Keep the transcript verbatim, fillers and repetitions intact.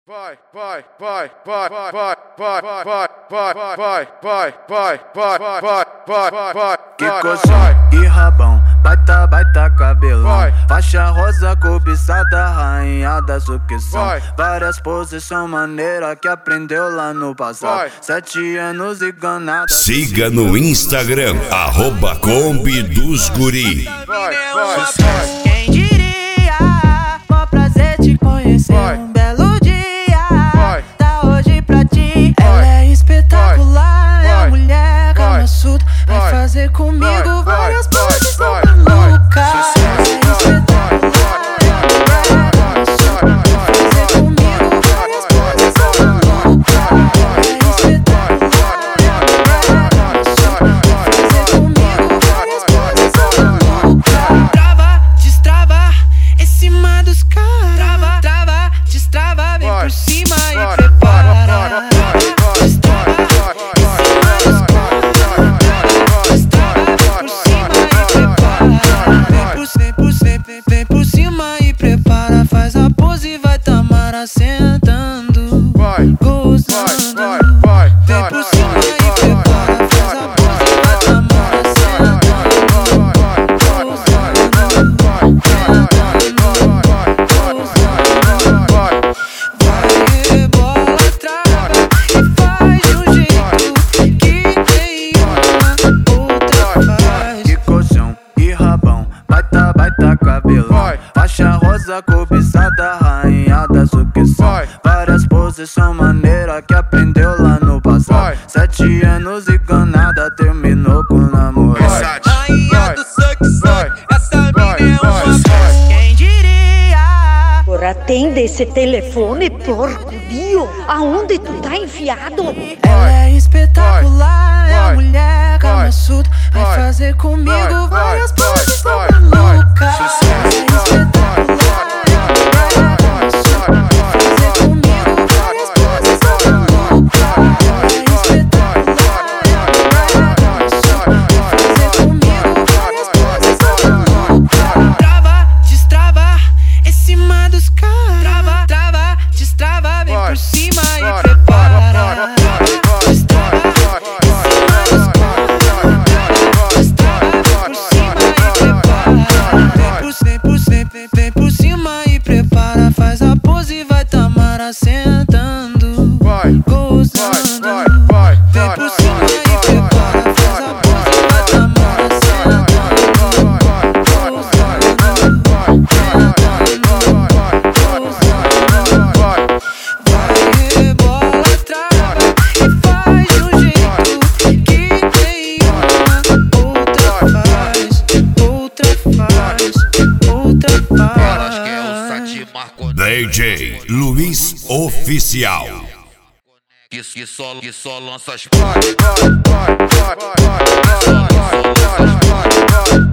Vai, vai, vai, vai, vai, vai, vai, vai, vai, vai, vai, vai, vai, vai, vai, vai, vai. Que coxão e rabão, baita, baita cabelão. Faixa rosa cobiçada, rainha da sucção. Várias posições maneiras que aprendeu lá no passado. Sete anos e ganada. Siga no Instagram, arroba Kombi dos Guri. Quem diria, mó prazer te conhecer. Um belo dia, tá hoje pra ti. Ela é espetacular, é a mulher Kama Sutra. Vai fazer comigo várias poses tão malucas. É espetacular, é a mulher Kama Sutra. Vai fazer comigo várias poses tão malucas. É espetacular, é a mulher Kama Sutra. Vai fazer comigo várias poses tão malucas. Trava, destrava, em cima dos caras. Trava, trava, destrava, vem por cima e prepara. Vem por cima e prepara, faz a pose e vai Tamara sentando, gozando. Vem por cima e prepara, faz a pose e vai Tamara sentando, gozando, sentando, gozando. Vai, rebola, trava e faz de um jeito que nenhuma outra faz. Que colchão e rabão, baita, baita cabelão. Faixa rosa cobiçada, rainha da sucção. Várias posições maneiras que aprendeu lá no passado. Sete anos e ganada, terminou com o namoro. Rainha do suc-suc, essa mina é uma. Quem diria? Por atende esse telefone, porco Dio. Aonde tu tá enfiado? Ela é espetacular, é a mulher Kama Sutra. Vai fazer comigo várias poses tão malucas. É espetacular, é a mulher Kama Sutra. Vai fazer comigo várias poses tão malucas. É espetacular, é a mulher Kama Sutra. Vai fazer comigo várias poses tão malucas. Trava, destrava, em cima dos caras. Trava, trava, destrava, vem por cima e prepara. Vem por cima e prepara, faz a pose e vai Tamara sentando, gozando. Vem por cima e prepara, faz a pose e vai Tamara sentando, gozando, sentando, gozando. Vai, rebola, trava e faz de um jeito que nenhuma outra faz, outra faz, outra faz. D J Luiz Oficial. Que, que, só, que só lança as. Vai, vai, vai, vai, vai, vai, vai, vai, vai, vai.